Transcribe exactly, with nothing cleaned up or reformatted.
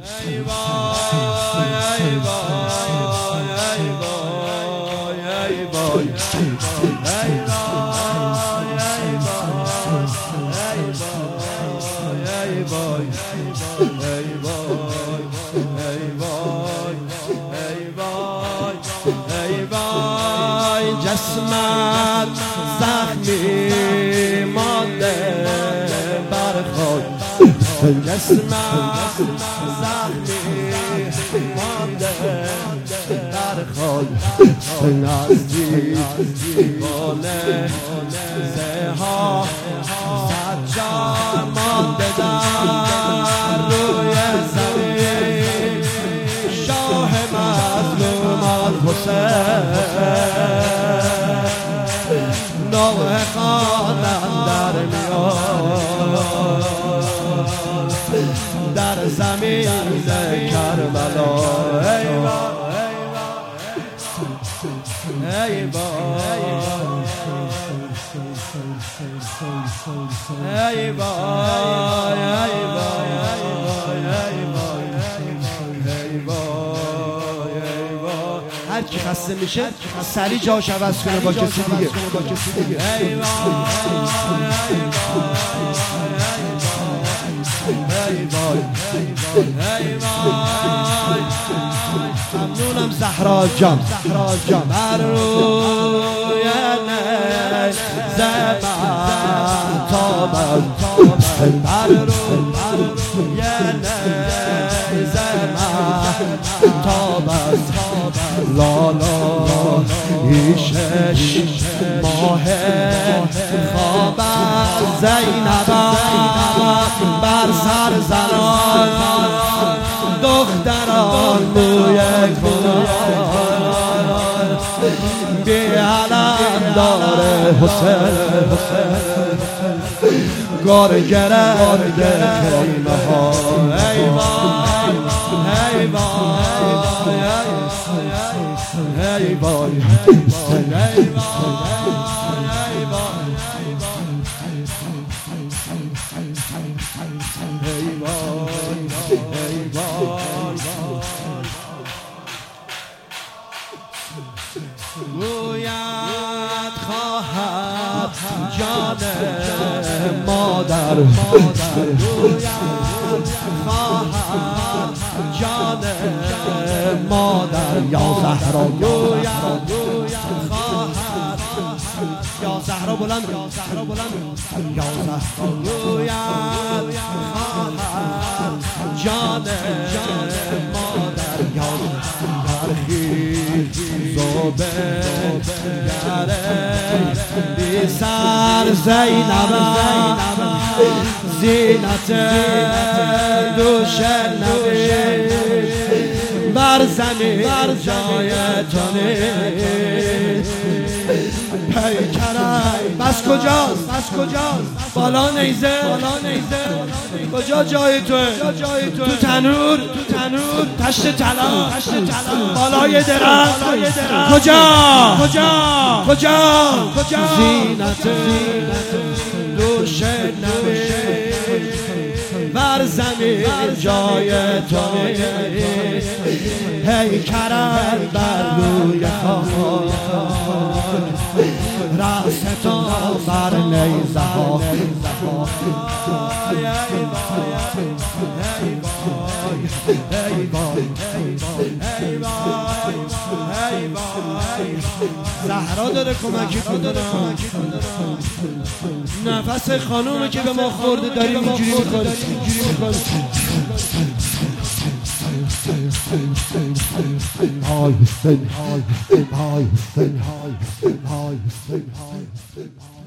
ای وای ای وای ای وای ای وای ای وای ای وای ای وای ای وای ای وای ای وای جسمت زخمی مانده بر خاک جسمت زخمی مانده بر خاک نزدیک بانه زها سجا مانده در روی زمین شاه مظلومان حسین نوح خواندن در میاد در زمین کربلا ای وای ای وای ای وای ای وای ای وای هر کی خسته میشه سری جاش عوض کنه با کسی دیگه ای وای ای وای ای وای ممنونم زهرا جان زهرا جان بر روی نیزه من تابد بر روی نیزه من تابد لالا شش ماه خواب زینب بر سر زنان دختران موی کنان بی علم داره حسین گار گرد خیمه ها ای وای ای وای ای وای ای وای گوید خواهد جان مادر گوید خواهد جان مادر یا زهرا گوید خواهد یا زهرا بلند یا زهرا بلند یا زهرا گوید خواهد جان مادر یا زوبه گره بی سر زینب زینت دوش نبی بر زمین جای تو نیست پیکرم بس کجاست بس کجاست بالا نیزه بالا نیزه کجا جای توه تو تنور تو تنور تشت طلا تشت طلا بالای درخت کجا کجا کجا کجا زینت دوش نبی بر زمین جای تو هی کرد بر روی خاک رأس تو بر نیزه ها زهرا داره کمکی کنه نفس خانومه که به ما خورده داریم اینجوری میکنه های های های های های های